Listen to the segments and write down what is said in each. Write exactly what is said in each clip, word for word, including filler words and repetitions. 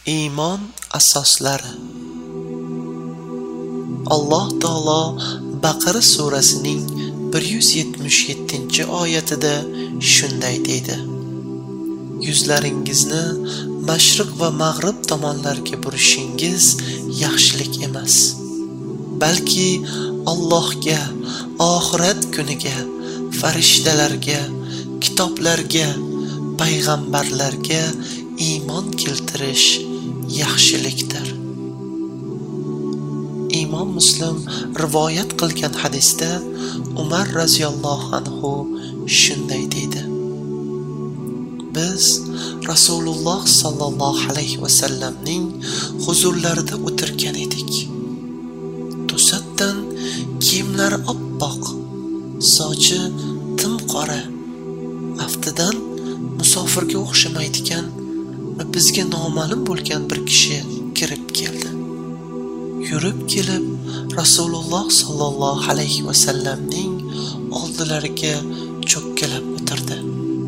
Iymon asoslari. Alloh taolo Baqara surasining bir yuz yetmish yettinchi oyatida shunday deydi: Yuzlaringizni mashriq va mag'rib tomonlarga burishingiz yaxshilik emas, balki Allohga, oxirat kuniga, farishtalarga, kitoblarga, payg'ambarlarga iymon keltirish yaxshilikdir. Imom Muslim rivoyat qilgan hadisda Umar raziyallohu anhu shunday deydi: Biz Rasululloh sallallohu alayhi va sallamning huzurlarida o'tirgan edik. To'satdan kiyimlari oppoq, sochi tim qora, aftidan musofirga o'xshamaydigan va bizga noma'lum bo'lgan bir kishi kirib keldi. Yurib kelib Rasululloh sallallohu alayhi va sallamning oldilariga cho'kkalab o'tirdi.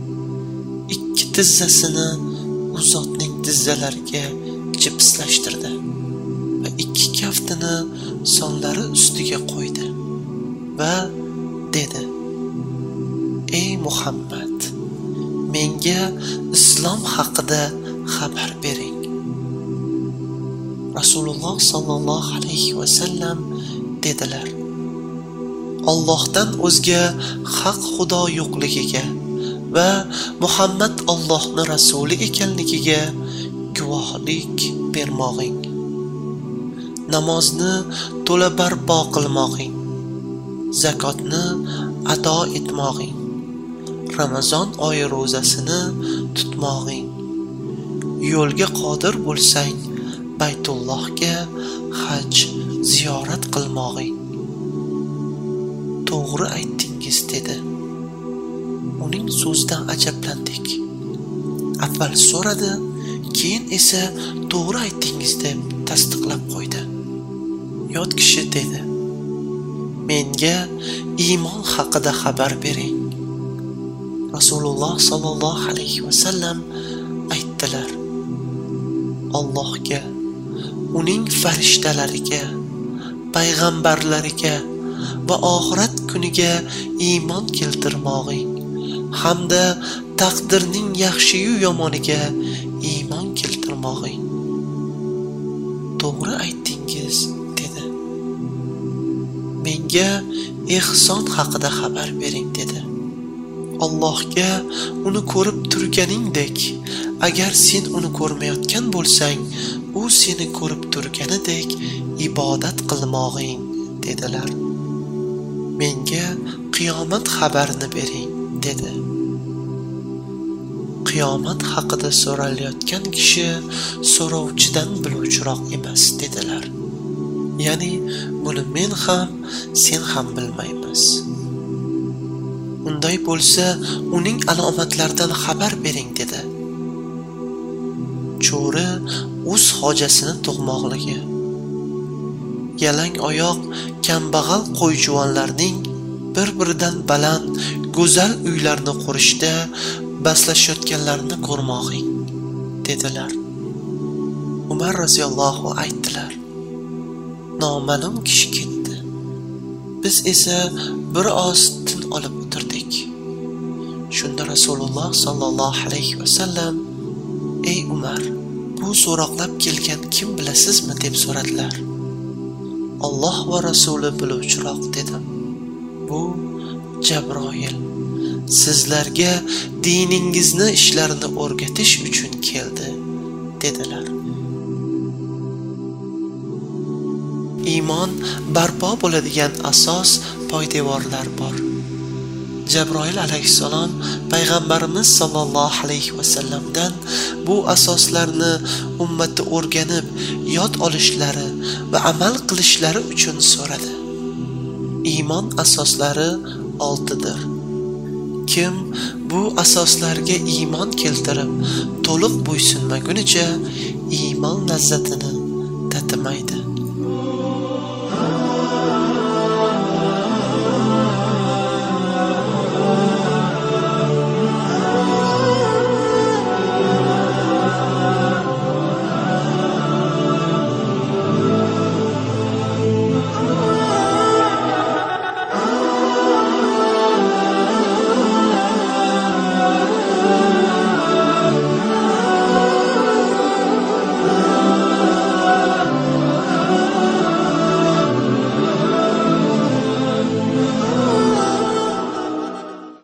Ikki tizzasini u zotning tizzalariga jipslashtirdi va ikki kaftini sonlari ustiga qo'ydi va dedi: Ey Muhammad, menga islom haqida xabar bering. Rasululloh sallallohu alayhi va sallam dedilar: Allohdan o'zga haq xudo yo'qligiga va Muhammad Allohning rasuli ekanligiga guvohlik bermog'ing. Namozni to'la barpo qilmog'ing. Zakotni ado etmog'ing. Ramazon oyi ro'zasini tutmog'ing. Yo'lga qodir bo'lsang, Baytullohga haj ziyorat qilmog'ing. To'g'ri aytdingiz dedi. Uning so'zidan ajablandik. Avval so'radi, keyin esa to'g'ri aytdingiz deb tasdiqlab qo'ydi. Yot kishi dedi: Menga iymon haqida xabar bering. Rasululloh sallallohu alayhi va sallam aytdilar: Allohga, uning farishtalariga, payg'ambarlariga va oxirat kuniga iymon keltirmog'ing hamda taqdirning yaxshi-yu yomoniga iymon keltirmog'ing. To'g'ri aytdingiz dedi. Menga ihson haqida xabar bering dedi. Allohga uni ko'rib turganingdek, agar sen uni ko'rmayotgan bo'lsang, u seni ko'rib turganidek ibodat qilmog'ing dedilar. Menga qiyomat xabarini bering dedi. Qiyomat haqida so'ralayotgan kishi so'rovchidan biluvchiroq emas dedilar. Ya'ni buni men ham, sen ham bilmaymiz. Unday bo'lsa, uning alomatlaridan xabar bering dedi. Cho'ri o'z hojasini tug'moqligi. Yalang oyoq kambag'al qo'yjuvonlarning bir-biridan baland, go'zal uylarni qurishda baslashayotganlarini ko'rmog'ing dedilar. Umar roziyallohu aytdilar: Noma'lum kishi ketdi. Biz esa bir oz tin olib o'tirdik. Shunda Rasululloh sallallohu alayhi va sallam: Ey Umar, bu so'roqlab kelgan kim bilasizmi deb so'radilar. Alloh va Rasuli biluvchiroq dedim. Bu Jabroil. Sizlarga diningizni ishlarini o'rgatish uchun keldi dedilar. Iymon barpo bo'ladigan asos poydevorlar bor. Jabroil alayhissalom payg'ambarimiz sallallohu alayhi va sallamdan bu asoslarni ummati o'rganib, yod olishlari va amal qilishlari uchun so'radi. Iymon asoslari oltidir. Kim bu asoslarga iymon keltirib, to'liq bo'ysunmagunicha iymon lazzatini tatimaydi.